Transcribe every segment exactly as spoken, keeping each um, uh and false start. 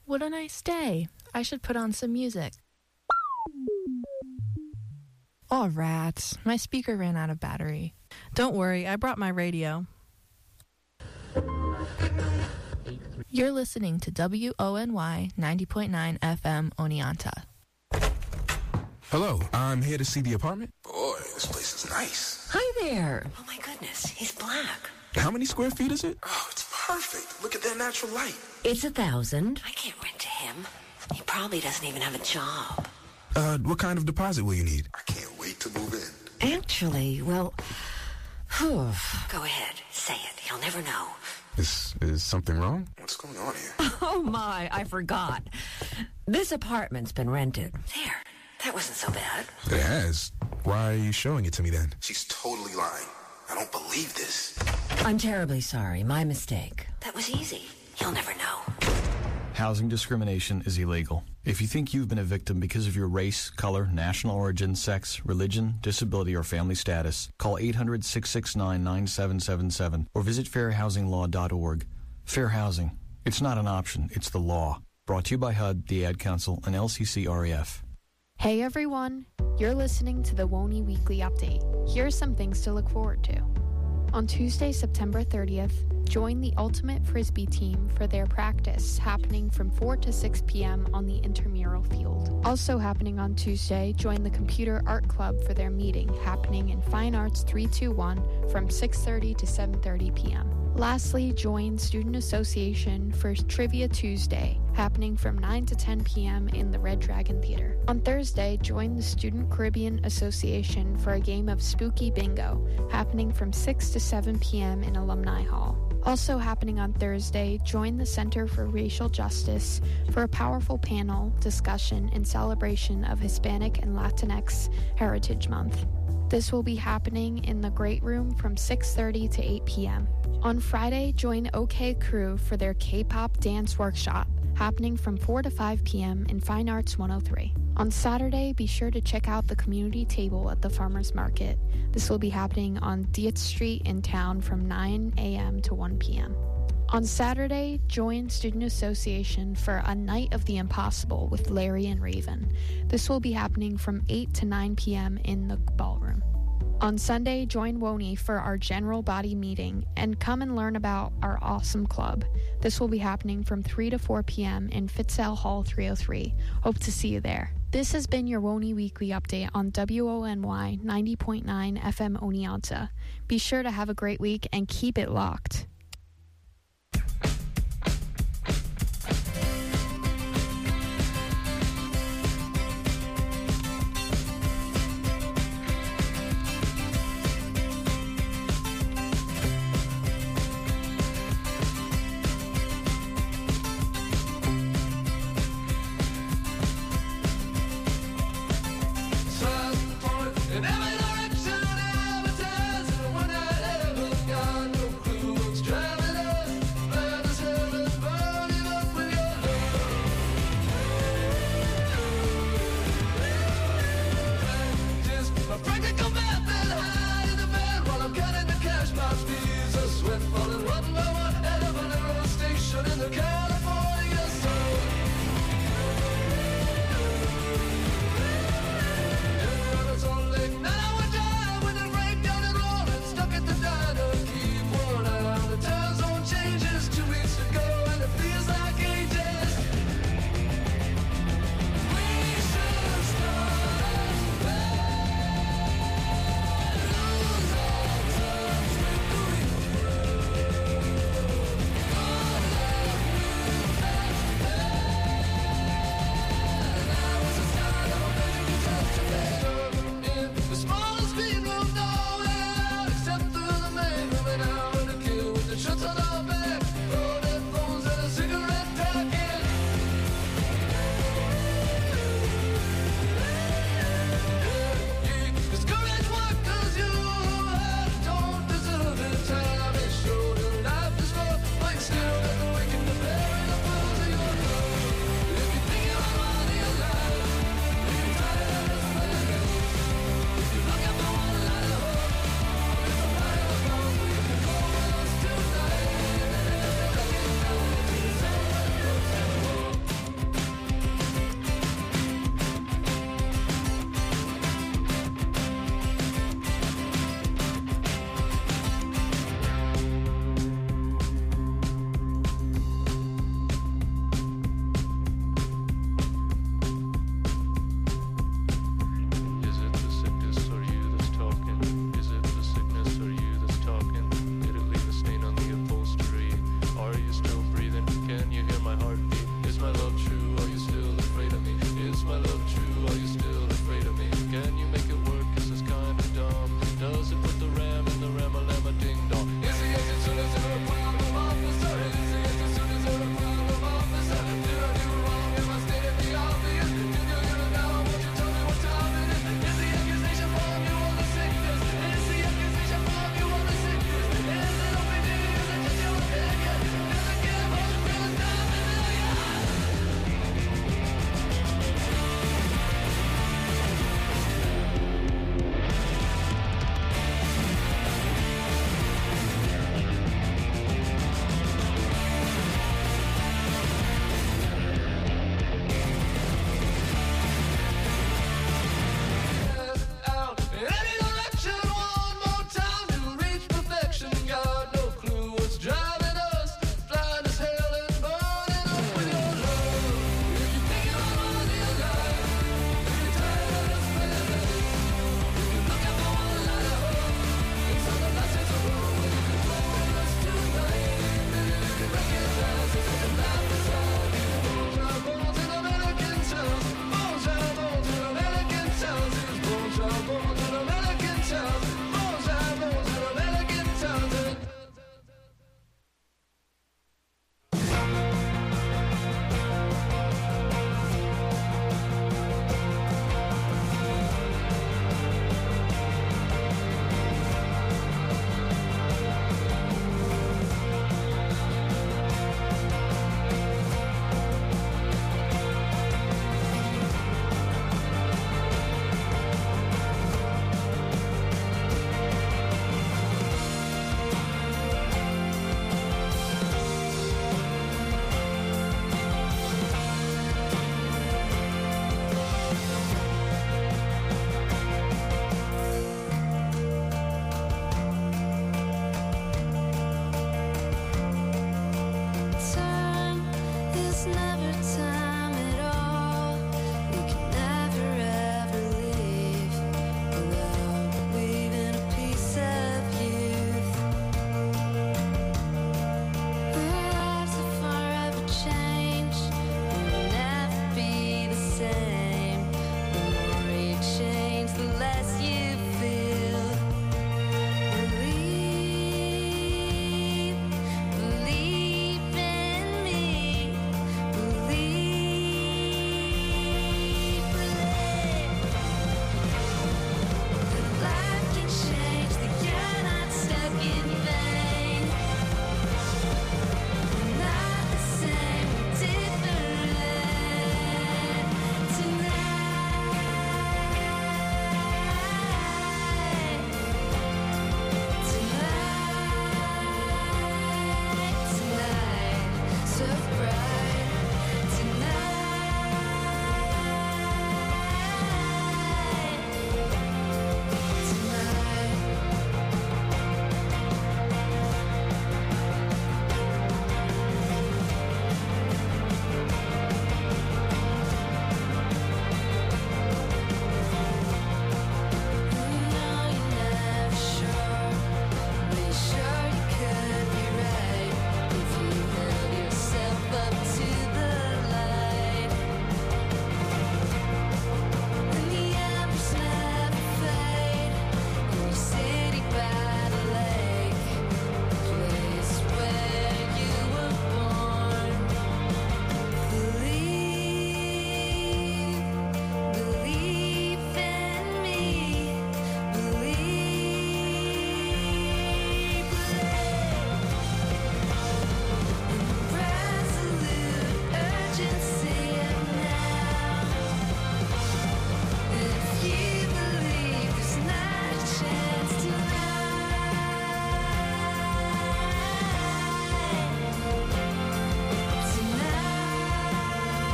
What a nice day. I should put on some music. Oh, rats. My speaker ran out of battery. Don't worry, I brought my radio. You're listening to W O N Y ninety point nine F M Oneonta. Hello, I'm here to see the apartment. Boy, this place is nice. Hi there. Oh my goodness, he's black. How many square feet is it? Oh, it's perfect. Look at that natural light. It's a thousand. I can't rent to him. He probably doesn't even have a job. Uh, what kind of deposit will you need? I can't wait to move in. Actually, well, whew. Go ahead, say it. He'll never know. Is, is something wrong? What's going on here? Oh my, I forgot. This apartment's been rented. There, that wasn't so bad. It has. Why are you showing it to me then? She's totally lying. I don't believe this. I'm terribly sorry. My mistake. That was easy. He'll never know. Housing discrimination is illegal. If you think you've been a victim because of your race, color, national origin, sex, religion, disability, or family status, call eight hundred, six six nine, nine seven seven seven or visit fair housing law dot org. Fair housing. It's not an option. It's the law. Brought to you by H U D, the Ad Council, and L C C R E F. Hey everyone, you're listening to the W O N Y Weekly Update. Here are some things to look forward to. On Tuesday, September thirtieth, join the Ultimate Frisbee team for their practice happening from four to six p.m. on the intramural field. Also happening on Tuesday, join the Computer Art Club for their meeting happening in Fine Arts three two one from six thirty to seven thirty p.m. Lastly, join Student Association for Trivia Tuesday happening from nine to ten p.m. in the Red Dragon Theater. On Thursday, join the Student Caribbean Association for a game of Spooky Bingo happening from six to seven p.m. in Alumni Hall. Also happening on Thursday, join the Center for Racial Justice for a powerful panel discussion in celebration of Hispanic and Latinx Heritage Month. This will be happening in the Great Room from six thirty to eight p.m. On Friday, join OK Crew for their K-pop dance workshop happening from four to five p.m. in Fine Arts one oh three. On Saturday, be sure to check out the community table at the Farmers Market. This will be happening on Dietz Street in town from nine a.m. to one p.m. On Saturday, join Student Association for a Night of the Impossible with Larry and Raven. This will be happening from eight to nine p.m. in the ballroom. On Sunday, join W O N Y for our general body meeting and come and learn about our awesome club. This will be happening from three to four p.m. in Fitzell Hall three oh three. Hope to see you there. This has been your W O N Y Weekly Update on W O N Y ninety point nine F M Oneonta. Be sure to have a great week and keep it locked. In every direction, advertising, one night ever gone, no clue what's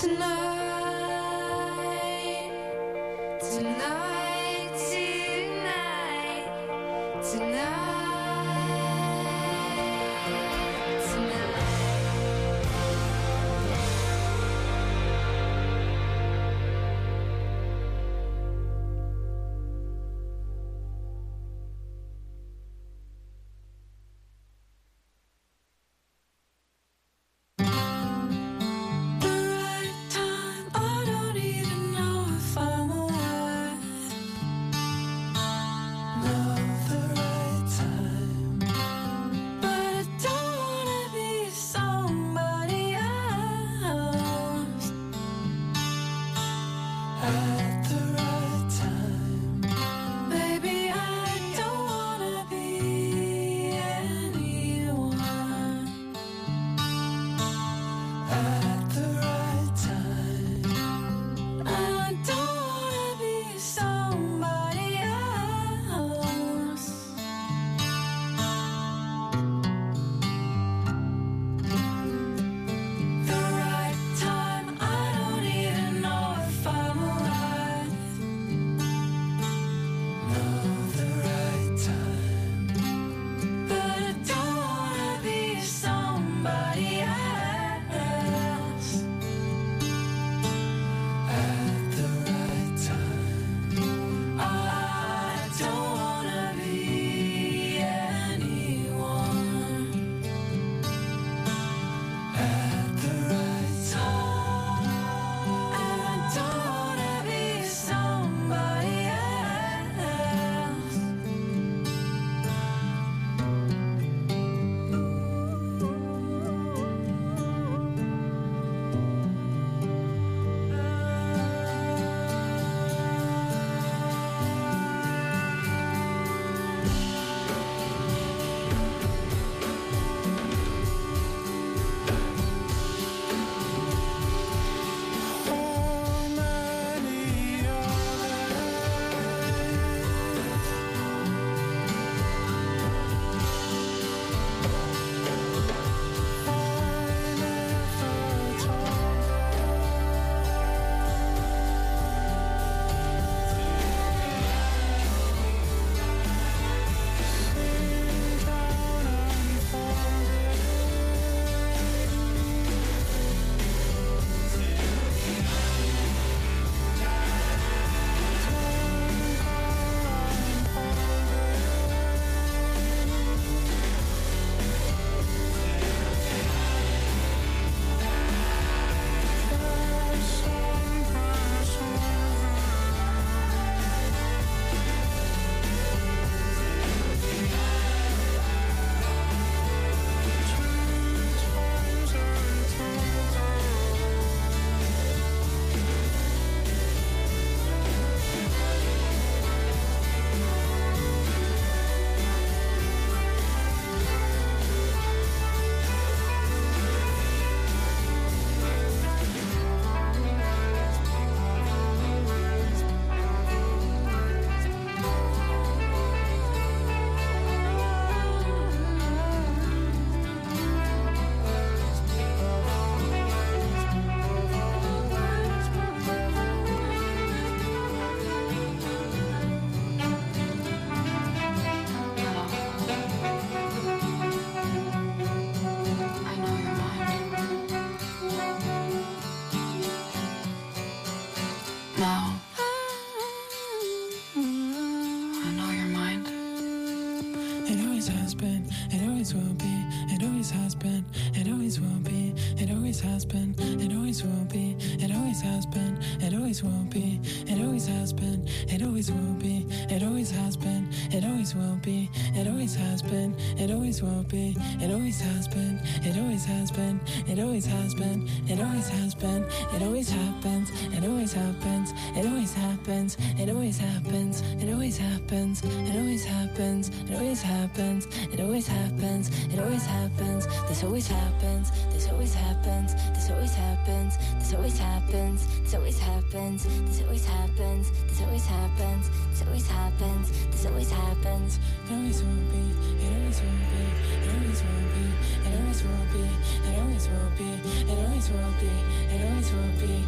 It always will be, it always will be, it always will be.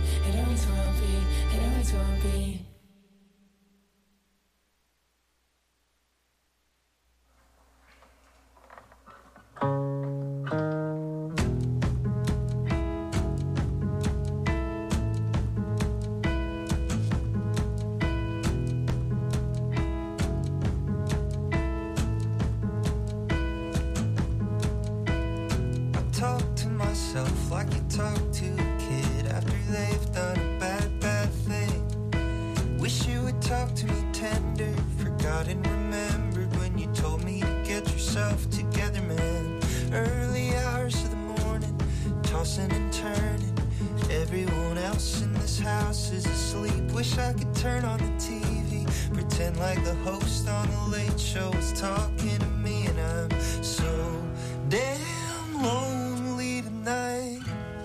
yourself like you talk to a kid after they've done a bad, bad thing. Wish you would talk to me tender, forgot and remembered when you told me to get yourself together, man. Early hours of the morning, tossing and turning. Everyone else in this house is asleep. Wish I could turn on the T V, pretend like the host on the Late Show is talking to me, and I'm so damn lonely tonight.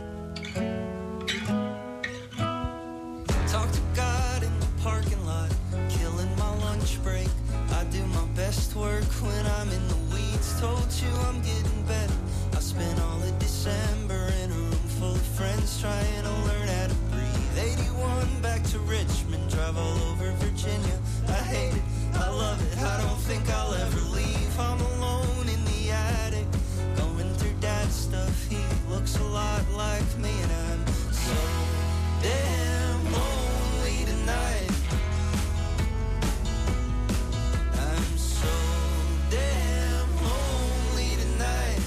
Talk to God in the parking lot, killing my lunch break. I do my best work when I'm in the weeds. Told you I'm getting better. I spent all of December in a room full of friends trying to learn how to breathe. eighty-one back to Richmond, drive all over Virginia. I hate it, I love it, I don't think I'll ever leave. I'm alone in the attic, going through dad's stuff. He looks a lot like me, and I'm so damn lonely tonight. I'm so damn lonely tonight.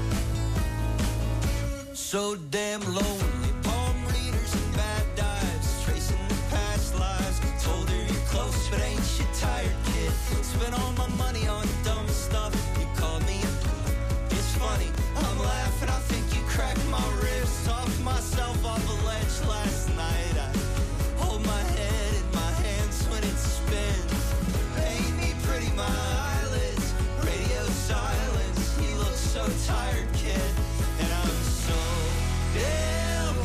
So damn lonely. Palm readers and bad dives, tracing the past lives. Told her you're close, but ain't you tired, kid? Spent all my money on dumb stuff. You called me. It's funny, I'm laughing. I think you cracked my ribs. Talked myself off a ledge last night. I hold my head in my hands when it spins. Paint me pretty, my eyelids. Radio silence. You look so tired, kid. And I'm so damn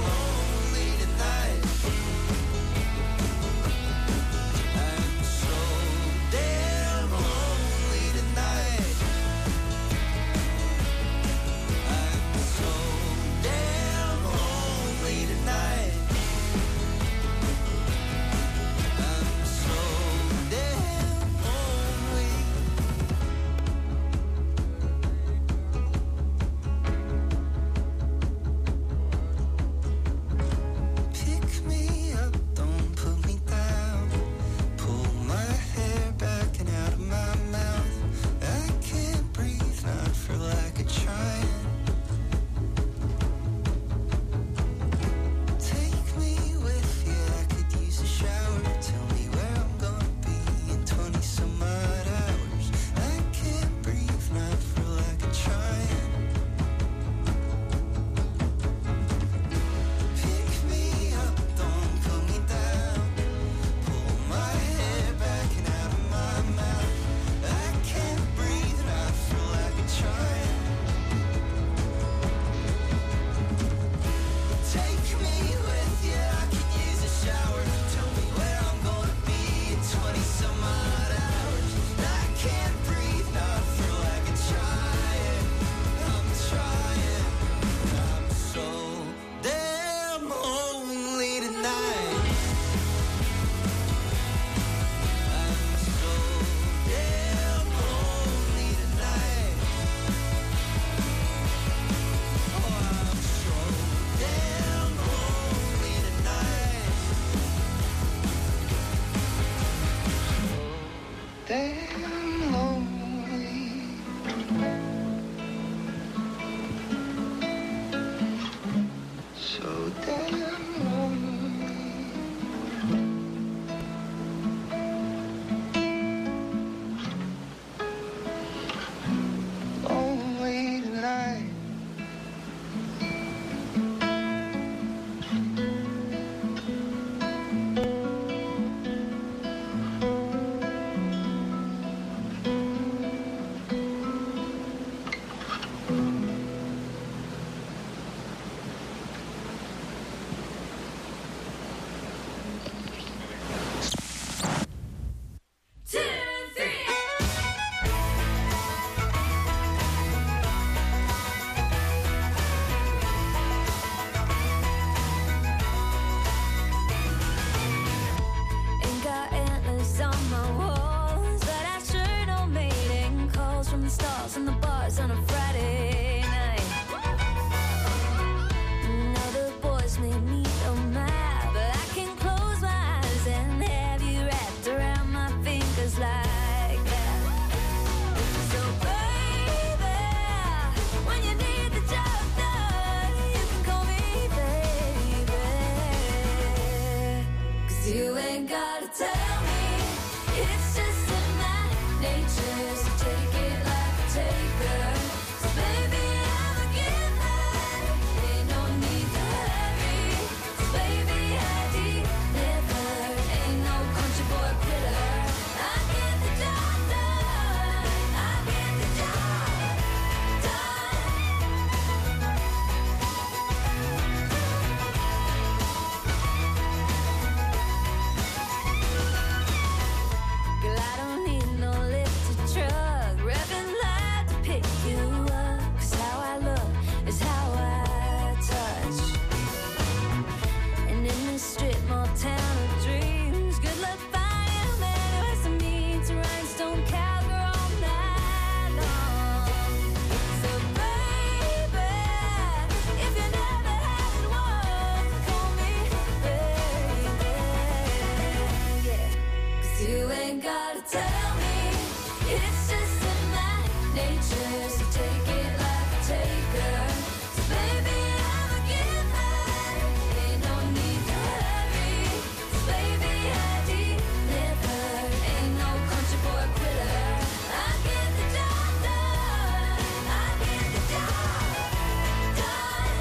nature, so take it like a taker. So baby, I'm a giver, ain't no need to hurry. So baby, I deliver, ain't no country boy quitter. I get the job done, I get the job done.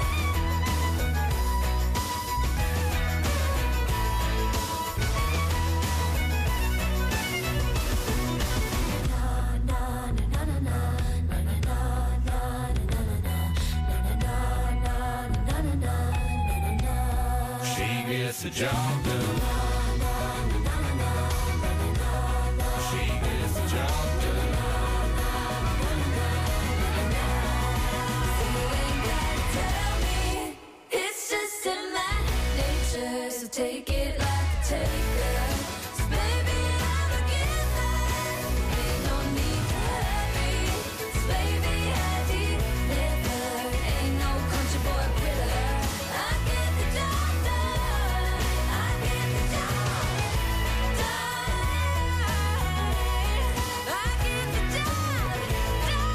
She gets the job done. She gets the job done. You ain't gotta tell me, it's just in my nature, so take it like a taker. So baby, I'm a giver, ain't no need to hurry. So baby, I deliver, ain't no country boy quitter. I get the job done, I get the job done. I get the job done.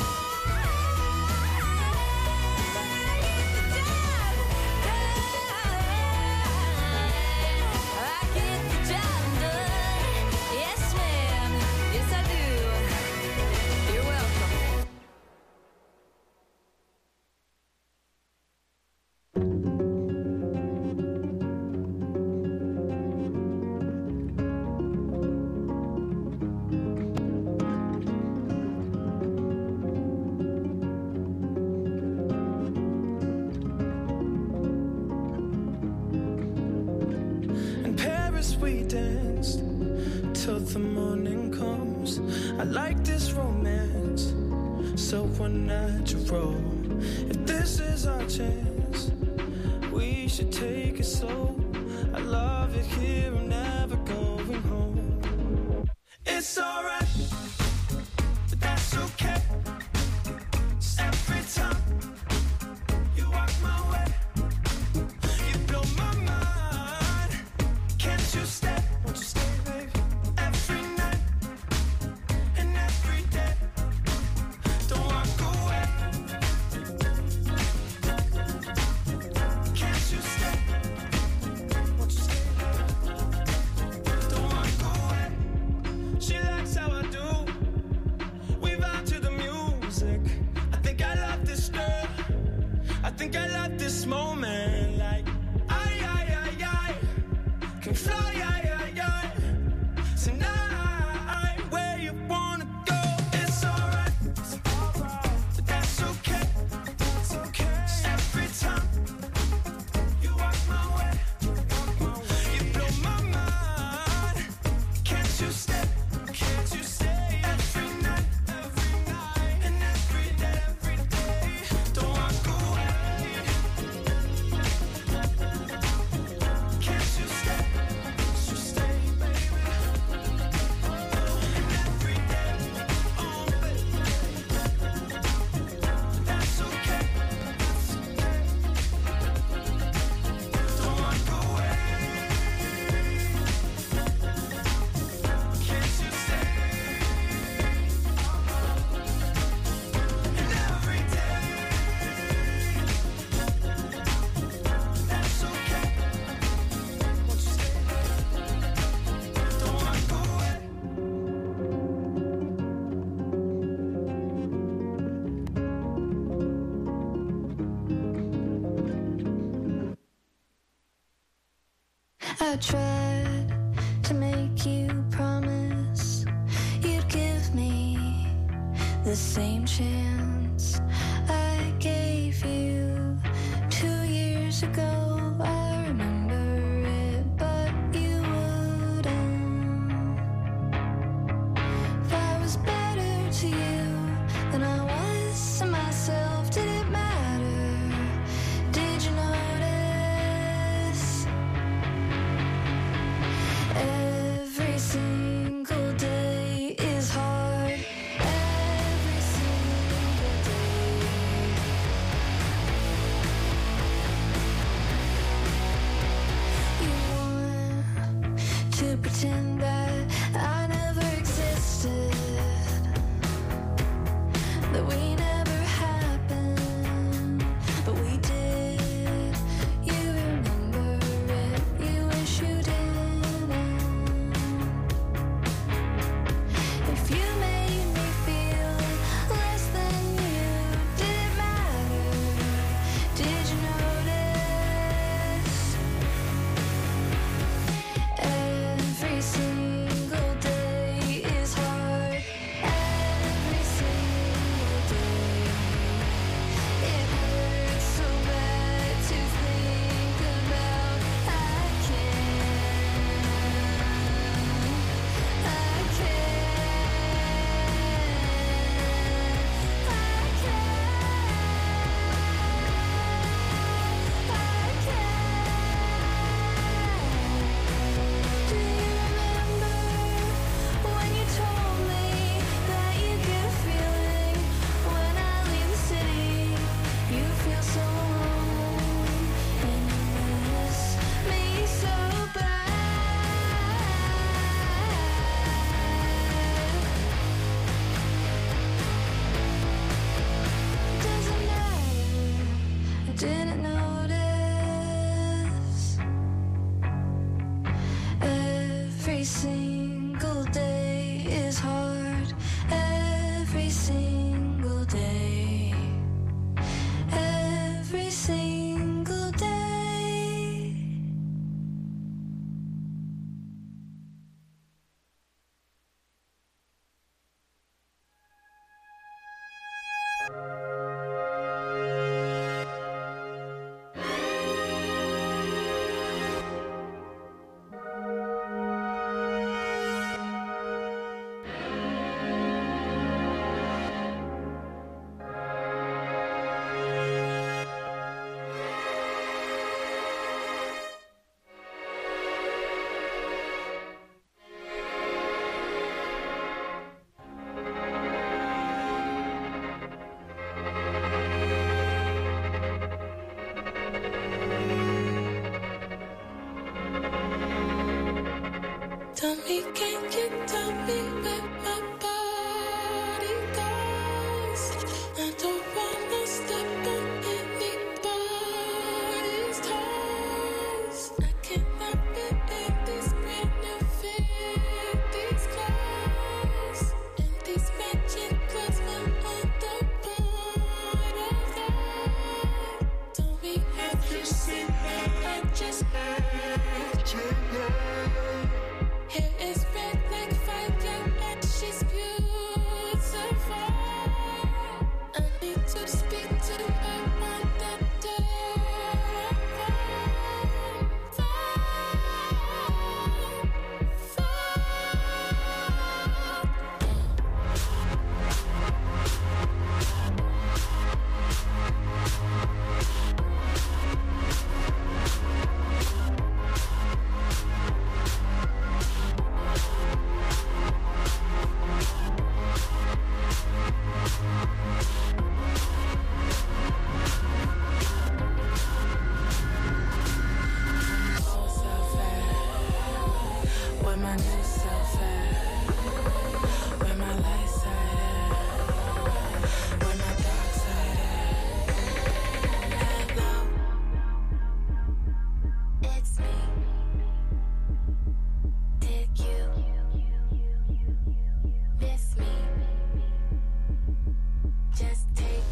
I get the job done. Yes, ma'am. Yes, I do. You're welcome. In Paris we danced till the morning comes. I like this romance, so unnatural. If this is our chance, we should take it slow. I love it here, I'm never going home. It's alright, but that's okay. 'Cause every time you walk my way, you blow my mind. Can't you stay? Won't you stay, baby? Every night and every day. Don't walk away. Can't you stay? Won't you stay, baby? Don't walk away. She likes how I do. We vibe to the music. I think I love this girl. I think I love this moment. Like, I, I, I, I can fly, I, I, I. Tonight, where you wanna go? It's alright, but that's okay. It's okay. Every time you walk my way, you blow my mind. Can't you stay? Can't you stay? Every night, every night, and every day, every day. Don't walk away. Can't you stay? Can't you stay, baby? And every day, oh baby, that's okay. That's okay. Don't walk away. Can't you stay? And every day, that's okay. Won't you stay? Don't walk away. I tried to make you promise you'd give me the same chance I gave you two years ago. I remember it, but you wouldn't. If I was better to you than I was to myself, did it matter? Did you notice? Every single day is hard. Every single day. didn't notice. Every single day is hard. Every single day. Every single day. Tell me, can you tell me where my body goes? I don't wanna step on anybody's toes. I cannot fit in these brand new fifties clothes. And these matching clothes fell on the borderline. Tell me, have you seen that? I just heard you. Hair is red like fire and she's beautiful. I need to speak to her on the telephone. Where my new self at? Where my light side at? Where my dark side at? Hello, it's me. Did you miss me? Just take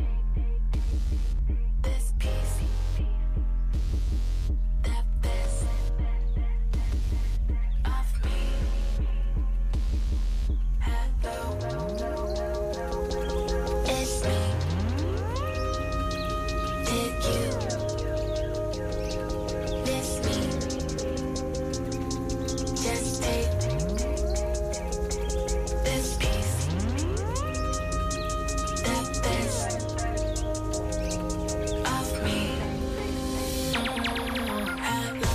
this piece, that best of me. Hello, it's me. Did you miss me? Just take this piece, that best of me. Hello.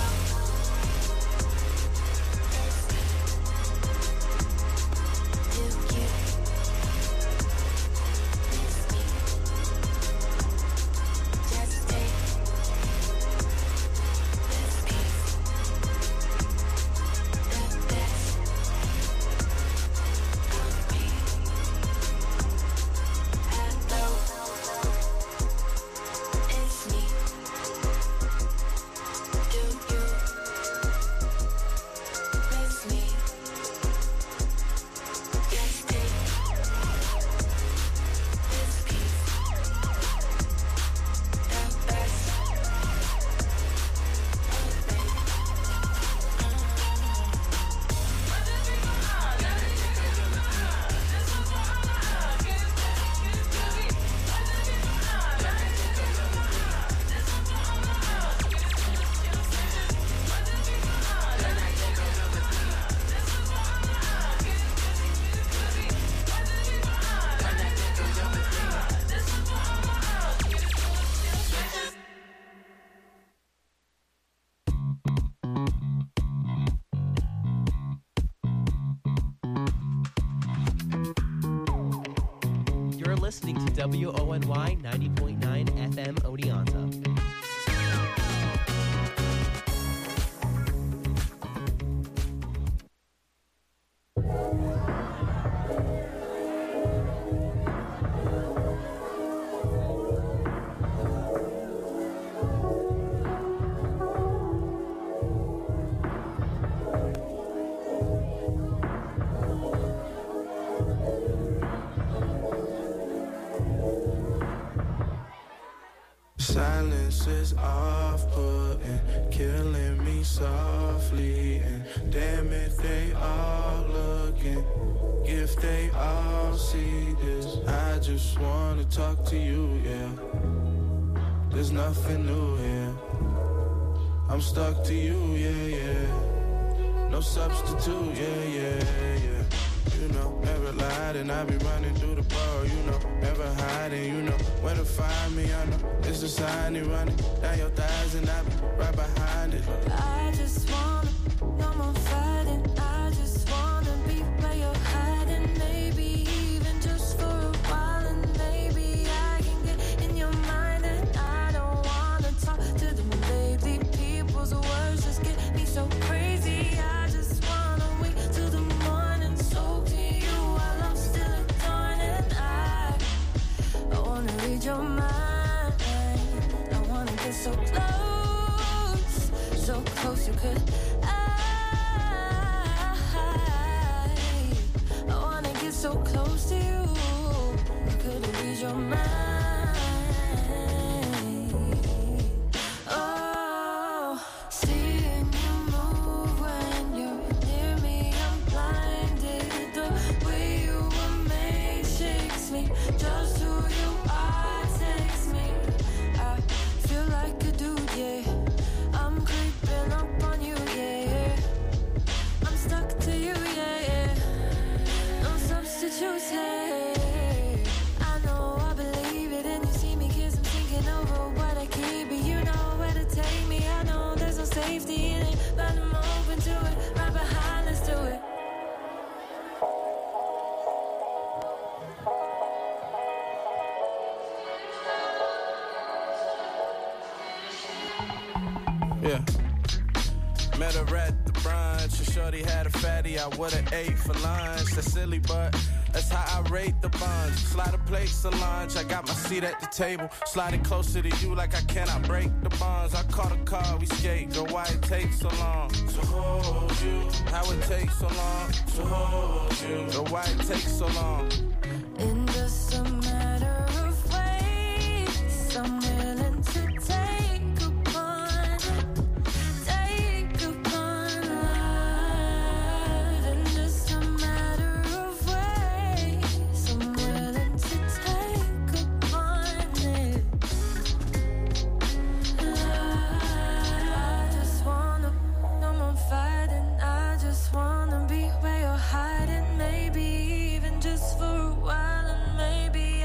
You're listening to W O N Y ninety point nine F M Oneonta. silence is off-putting, killing me softly. And damn it, they all looking. If they all see this, I just wanna talk to you, yeah. There's nothing new here. I'm stuck to you, yeah, yeah. No substitute, yeah, yeah, yeah. You know, never lied and I be running through the bar, you know. Never hiding, you know. When to find me, I know. It's a sign you running down your thighs and I be right behind it. I just wanna, no more fighting. I just wanna be where you're hiding. Maybe even just for a while. And maybe I can get in your mind. And I don't wanna talk to them lately. People's words just get me so crazy. I just wanna wait till the morning. So to you, while I'm still adoring. And I, I wanna read your mind. I wanna get so close, so close you could. I, I wanna get so close to you. I couldn't read your mind. Oh, seeing you move when you're near me, I'm blinded. The way you were made shakes me. Just who you are takes me. I feel like a dude, yeah. I'm creeping up on you, yeah. I'm stuck to you, yeah, yeah. No substitutes, hey. I know I believe it and you see me 'cause I'm thinking over what I keep. But you know where to take me. I know there's no safety in it, but I'm open to it. Right behind, let's do it. Yeah. Met her at the brunch, and shorty had a fatty. I would've ate for lunch. That's silly, but that's how I rate the bunch. Slide a plate to lunch. I got my seat at the table. Sliding closer to you like I cannot break the bonds. I caught a car, we skate. Girl, why it takes so long to hold you? How it takes so long to hold you? Girl, why it takes so long? In just a matter of ways, I'm willing to take upon, take upon love. In just a matter of ways, I'm willing to take upon it. Love. I just wanna, no more fighting. I just wanna be where you're hiding. Maybe even just for a while, and maybe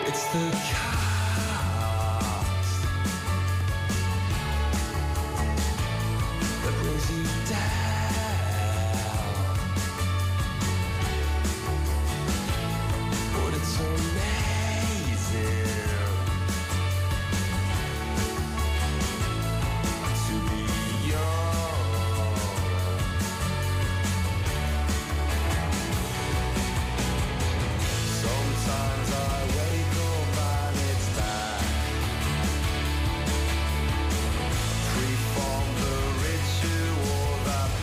It's the cost that brings you down. But it's amazing to be young. Sometimes I wake up and it's back. Free from the ritual that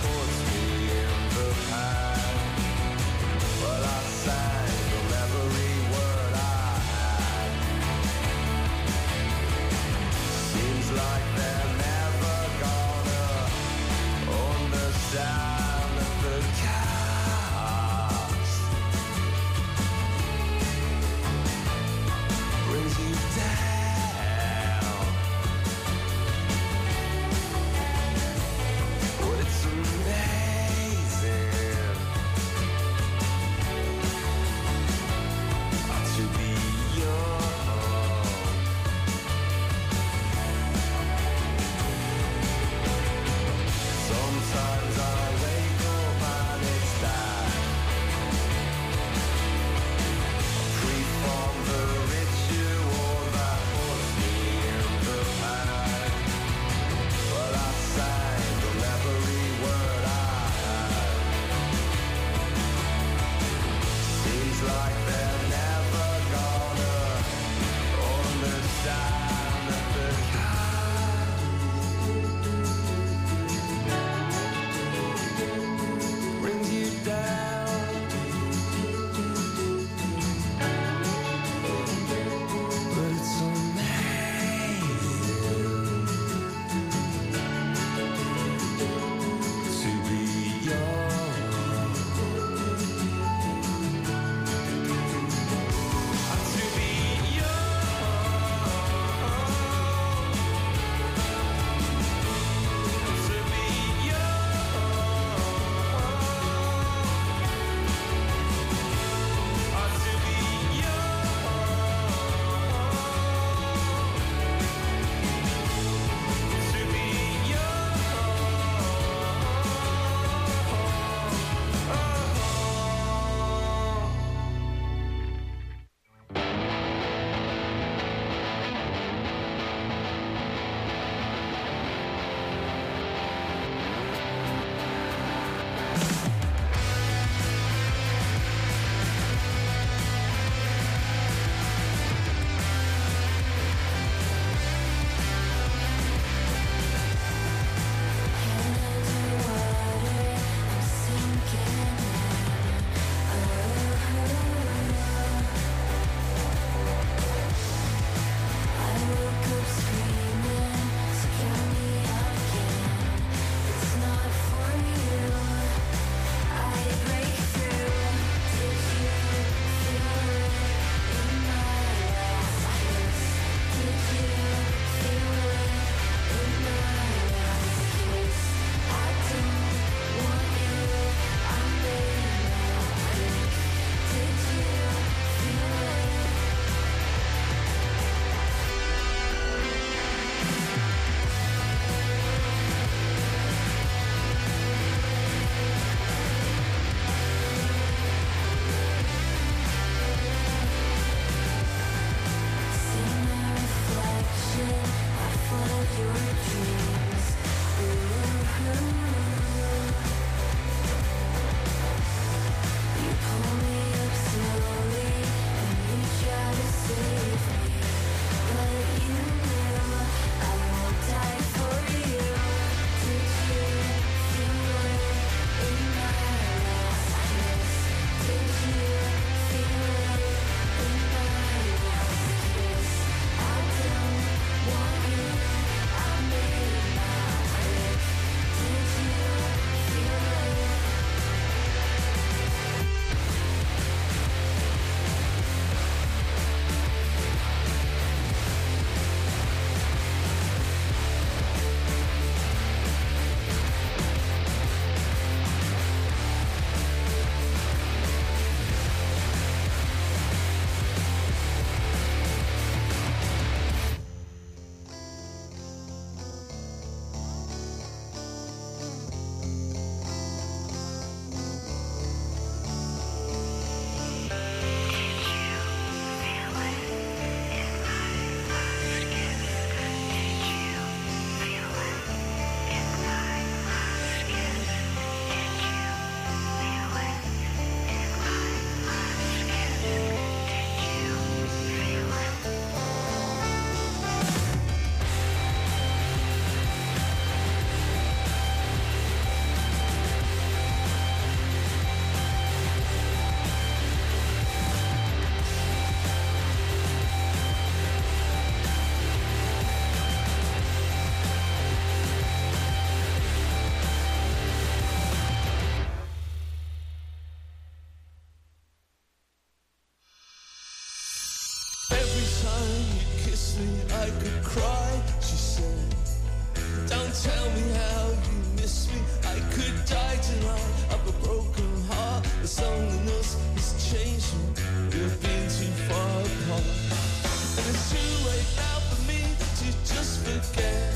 miss me, I could cry, she said. Don't tell me how you miss me, I could die tonight of a broken heart. The loneliness is changing, we've been too far apart. And it's too late now for me to just forget.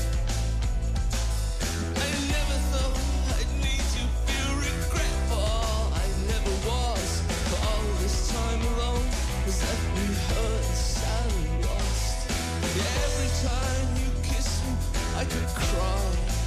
I never thought I'd need to feel regret for all I never was. For all this time alone has left me hurt and sad and lost. Yeah, every time you kiss me, I could cry.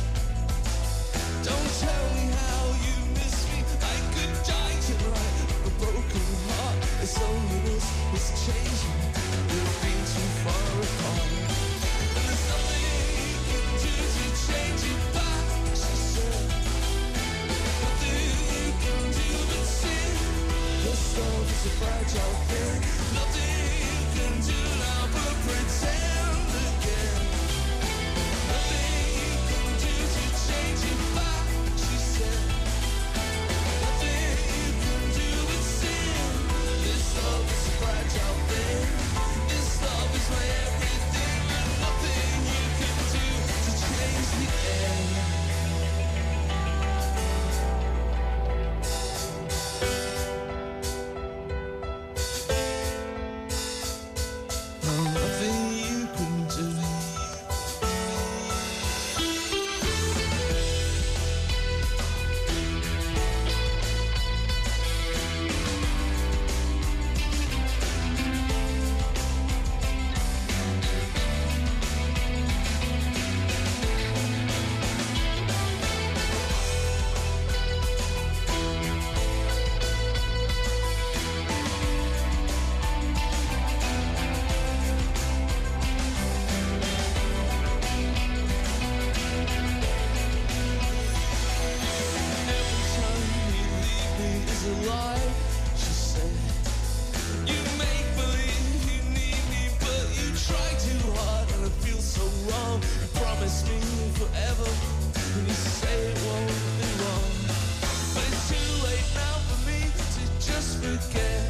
Don't tell me how you miss me, I could die tonight of a broken heart. This loneliness is changing, we've been too far apart. And there's nothing you can do to change it back, she said. Nothing you can do but sin. This love is a fragile thing. Nothing you can do now but pretend again. Nothing you can do to change it back, she said. Nothing you can do but sin. This love is a fragile thing. This love is my everything, and nothing you can do to change the end. No, nothing you can do. Every time you leave me is a lie, she said. You make believe you need me, but you try too hard and it feels so wrong. You promise me forever, and you say it won't be long. But it's too late now for me to just forget.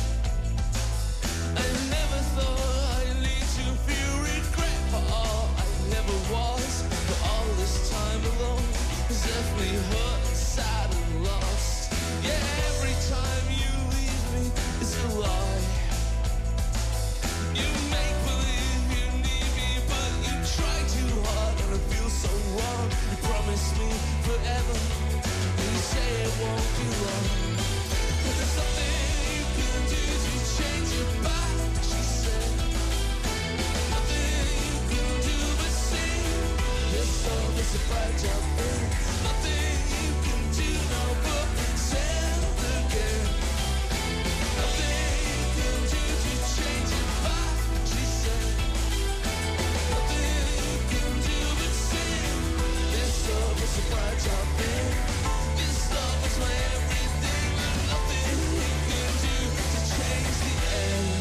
I never thought I'd lead to feel regret for all I never was. For all this time alone has left me hurt, sad and lost. Yeah, every time you leave me is a lie. You make believe you need me, but you try too hard and it feels so wrong. You promise me forever, and you say it won't be long. But there's nothing you can do to change it back, she said. Nothing you can do but sing. This love is a fragile thing. Nothing you can do now but pretend again. Nothing you can do to change it back, she said. Nothing you can do but sing. This love is a fragile thing. This love is my everything, and nothing you can do to change the end.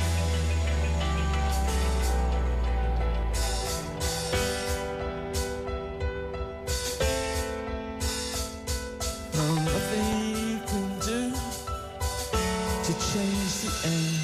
No, nothing you can do to change the end.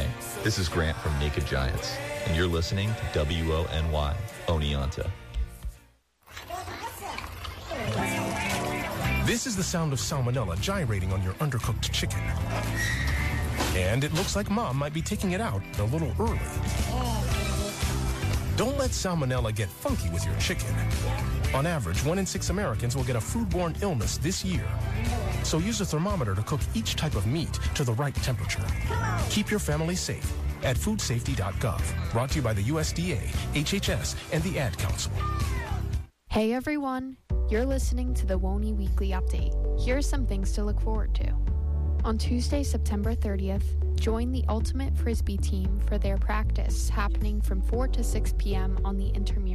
morning. This is Grant from Naked Giants, and you're listening to W O N Y, Oneonta. This is the sound of salmonella gyrating on your undercooked chicken. And it looks like Mom might be taking it out a little early. Don't let salmonella get funky with your chicken. On average, one in six Americans will get a foodborne illness this year. So use a thermometer to cook each type of meat to the right temperature. Keep your family safe at food safety dot gov. Brought to you by the U S D A, H H S, and the Ad Council. Hey everyone, you're listening to the W O N Y Weekly Update. Here's some things to look forward to. On Tuesday, September thirtieth, join the Ultimate Frisbee team for their practice happening from four to six p.m. on the Intermural.